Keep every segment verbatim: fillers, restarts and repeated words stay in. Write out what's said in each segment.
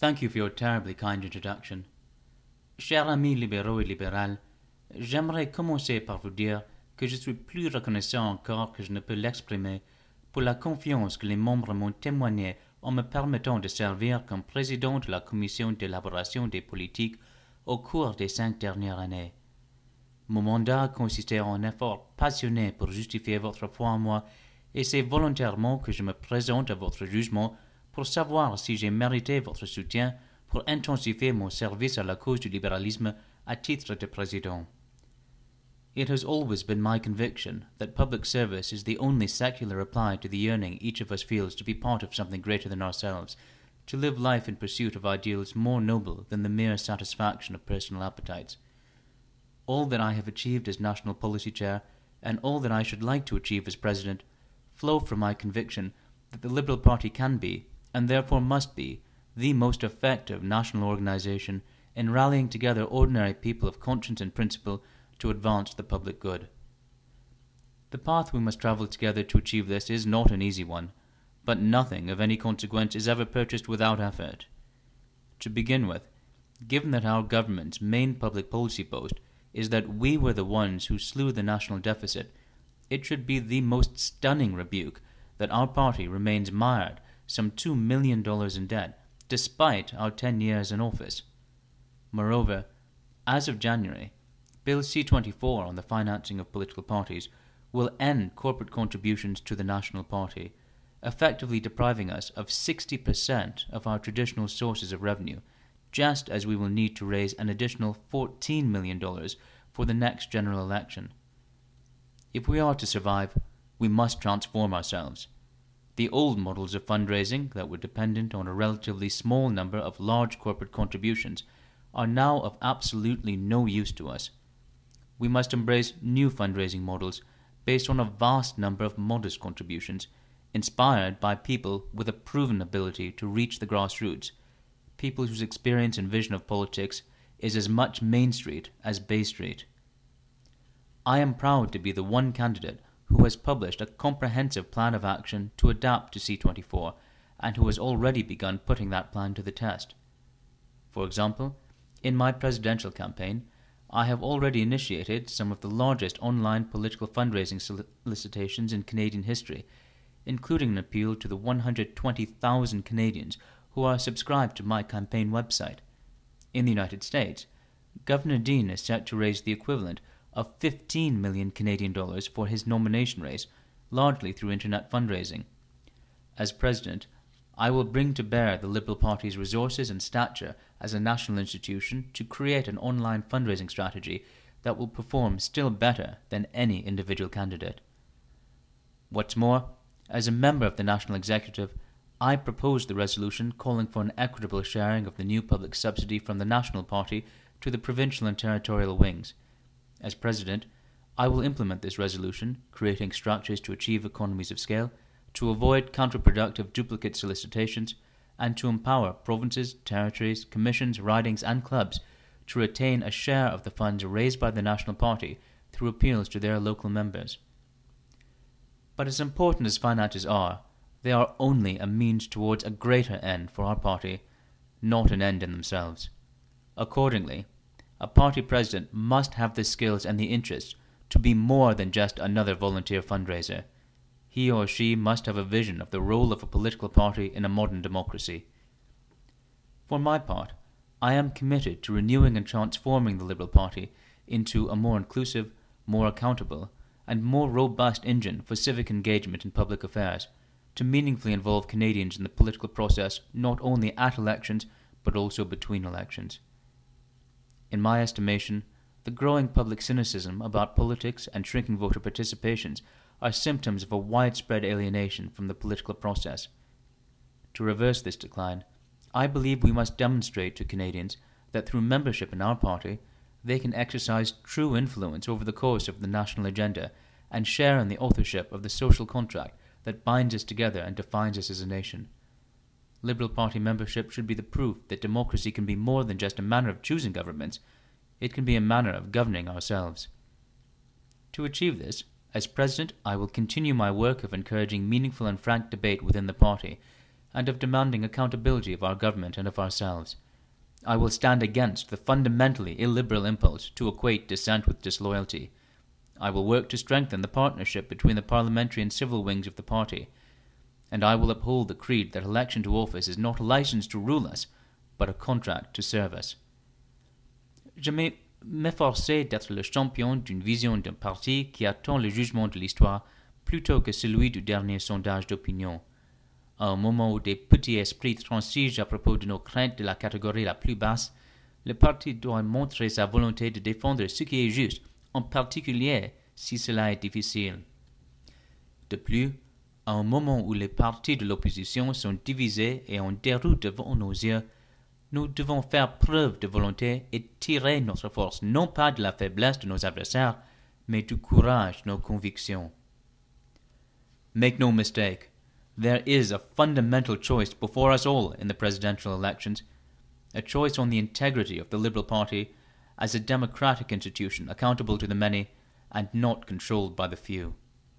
Thank you for your terribly kind introduction. Chers amis libéraux et libérales, j'aimerais commencer par vous dire que je suis plus reconnaissant encore que je ne peux l'exprimer pour la confiance que les membres m'ont témoignée en me permettant de servir comme président de la commission d'élaboration des politiques au cours des cinq dernières années. Mon mandat consistait en un effort passionné pour justifier votre foi en moi, et c'est volontairement que je me présente à votre jugement pour savoir si j'ai mérité votre soutien pour intensifier mon service à la cause du libéralisme à titre de président. It has always been my conviction that public service is the only secular reply to the yearning each of us feels to be part of something greater than ourselves, to live life in pursuit of ideals more noble than the mere satisfaction of personal appetites. All that I have achieved as National Policy Chair, and all that I should like to achieve as President, flow from my conviction that the Liberal Party can be, and therefore must be, the most effective national organisation in rallying together ordinary people of conscience and principle to advance the public good. The path we must travel together to achieve this is not an easy one, but nothing of any consequence is ever purchased without effort. To begin with, given that our government's main public policy boast is that we were the ones who slew the national deficit, it should be the most stunning rebuke that our party remains mired some two million dollars in debt, despite our ten years in office. Moreover, as of January, Bill C twenty-four on the financing of political parties will end corporate contributions to the National Party, effectively depriving us of sixty percent of our traditional sources of revenue, just as we will need to raise an additional fourteen million dollars for the next general election. If we are to survive, we must transform ourselves. The old models of fundraising that were dependent on a relatively small number of large corporate contributions are now of absolutely no use to us. We must embrace new fundraising models based on a vast number of modest contributions, inspired by people with a proven ability to reach the grassroots, people whose experience and vision of politics is as much Main Street as Bay Street. I am proud to be the one candidate who has published a comprehensive plan of action to adapt to C twenty-four, and who has already begun putting that plan to the test. For example, in my presidential campaign, I have already initiated some of the largest online political fundraising solicitations in Canadian history, including an appeal to the one hundred twenty thousand Canadians who are subscribed to my campaign website. In the United States, Governor Dean is set to raise the equivalent of fifteen million Canadian dollars for his nomination race, largely through internet fundraising. As President, I will bring to bear the Liberal Party's resources and stature as a national institution to create an online fundraising strategy that will perform still better than any individual candidate. What's more, as a member of the National Executive, I proposed the resolution calling for an equitable sharing of the new public subsidy from the National Party to the provincial and territorial wings. As President, I will implement this resolution, creating structures to achieve economies of scale, to avoid counterproductive duplicate solicitations, and to empower provinces, territories, commissions, ridings and clubs to retain a share of the funds raised by the National Party through appeals to their local members. But as important as finances are, they are only a means towards a greater end for our party, not an end in themselves. Accordingly, a party president must have the skills and the interest to be more than just another volunteer fundraiser. He or she must have a vision of the role of a political party in a modern democracy. For my part, I am committed to renewing and transforming the Liberal Party into a more inclusive, more accountable, and more robust engine for civic engagement in public affairs, to meaningfully involve Canadians in the political process not only at elections but also between elections. In my estimation, the growing public cynicism about politics and shrinking voter participations are symptoms of a widespread alienation from the political process. To reverse this decline, I believe we must demonstrate to Canadians that through membership in our party, they can exercise true influence over the course of the national agenda and share in the authorship of the social contract that binds us together and defines us as a nation. Liberal Party membership should be the proof that democracy can be more than just a manner of choosing governments. It can be a manner of governing ourselves. To achieve this, as President, I will continue my work of encouraging meaningful and frank debate within the party, and of demanding accountability of our government and of ourselves. I will stand against the fundamentally illiberal impulse to equate dissent with disloyalty. I will work to strengthen the partnership between the parliamentary and civil wings of the party, and I will uphold the creed that election to office is not a license to rule us, but a contract to serve us. Je m'efforcerai d'être le champion d'une vision d'un parti qui attend le jugement de l'histoire plutôt que celui du dernier sondage d'opinion. À un moment où des petits esprits transigent à propos de nos craintes de la catégorie la plus basse, le parti doit montrer sa volonté de défendre ce qui est juste, en particulier si cela est difficile. De plus, à un moment où les partis de l'opposition sont divisés et en déroute devant nos yeux, nous devons faire preuve de volonté et tirer notre force non pas de la faiblesse de nos adversaires, mais du courage de nos convictions. Make no mistake, there is a fundamental choice before us all in the presidential elections, a choice on the integrity of the Liberal Party as a democratic institution accountable to the many and not controlled by the few.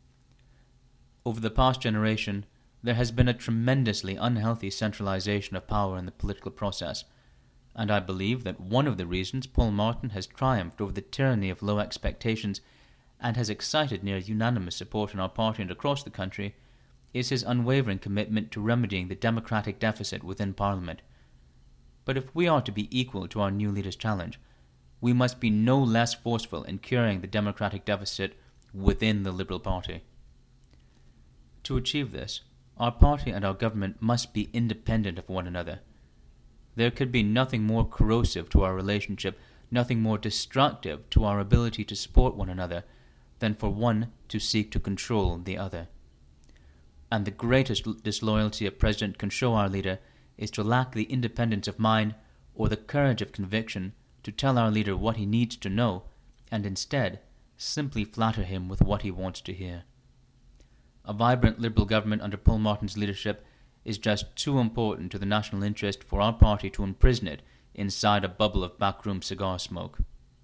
Over the past generation, there has been a tremendously unhealthy centralization of power in the political process, and I believe that one of the reasons Paul Martin has triumphed over the tyranny of low expectations and has excited near unanimous support in our party and across the country is his unwavering commitment to remedying the democratic deficit within Parliament. But if we are to be equal to our new leader's challenge, we must be no less forceful in curing the democratic deficit within the Liberal Party. To achieve this, our party and our government must be independent of one another. There could be nothing more corrosive to our relationship, nothing more destructive to our ability to support one another, than for one to seek to control the other. And the greatest disloyalty a president can show our leader is to lack the independence of mind or the courage of conviction to tell our leader what he needs to know, and instead simply flatter him with what he wants to hear. A vibrant Liberal government under Paul Martin's leadership is just too important to the national interest for our party to imprison it inside a bubble of backroom cigar smoke.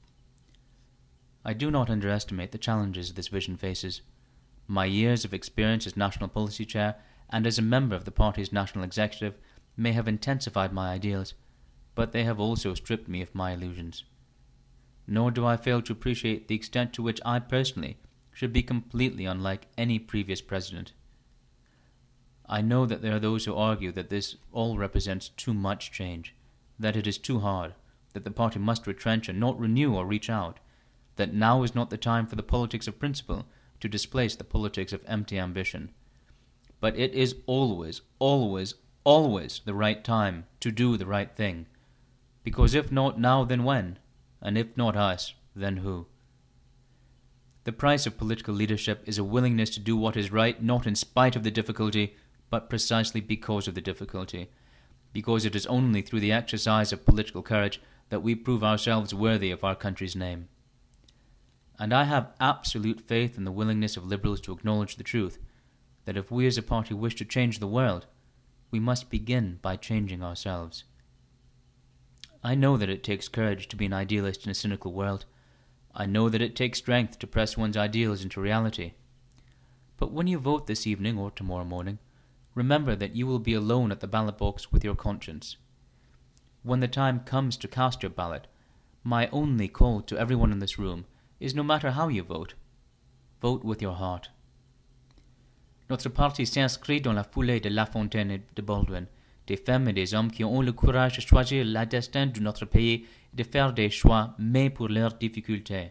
I do not underestimate the challenges this vision faces. My years of experience as National Policy Chair and as a member of the party's national executive may have intensified my ideals, but they have also stripped me of my illusions. Nor do I fail to appreciate the extent to which I personally should be completely unlike any previous president. I know that there are those who argue that this all represents too much change, that it is too hard, that the party must retrench and not renew or reach out, that now is not the time for the politics of principle to displace the politics of empty ambition. But it is always, always, always the right time to do the right thing, because if not now, then when? And if not us, then who? The price of political leadership is a willingness to do what is right, not in spite of the difficulty, but precisely because of the difficulty, because it is only through the exercise of political courage that we prove ourselves worthy of our country's name. And I have absolute faith in the willingness of Liberals to acknowledge the truth, that if we as a party wish to change the world, we must begin by changing ourselves. I know that it takes courage to be an idealist in a cynical world. I know that it takes strength to press one's ideals into reality. But when you vote this evening or tomorrow morning, remember that you will be alone at the ballot box with your conscience. When the time comes to cast your ballot, my only call to everyone in this room is, no matter how you vote, vote with your heart. Notre parti s'inscrit dans la foulée de La Fontaine et de Baldwin, des femmes et des hommes qui ont le courage de choisir le destin de notre pays et de faire des choix, mais pour leurs difficultés.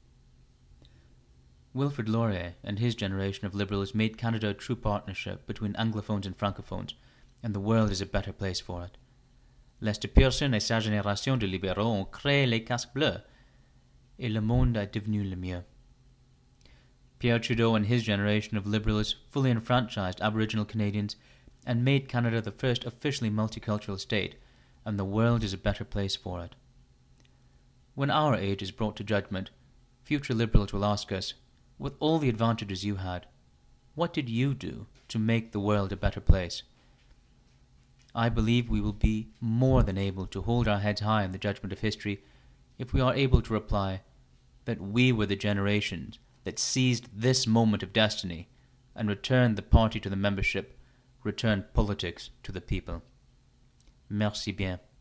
Wilfrid Laurier and his generation of Liberals made Canada a true partnership between Anglophones and Francophones, and the world is a better place for it. Lester Pearson et sa génération de libéraux ont créé les casques bleus, et le monde est devenu le mieux. Pierre Trudeau and his generation of Liberals fully enfranchised Aboriginal Canadians and made Canada the first officially multicultural state, and the world is a better place for it. When our age is brought to judgment, future Liberals will ask us, with all the advantages you had, what did you do to make the world a better place? I believe we will be more than able to hold our heads high in the judgment of history if we are able to reply that we were the generations that seized this moment of destiny and returned the party to the membership return politics to the people. Merci bien.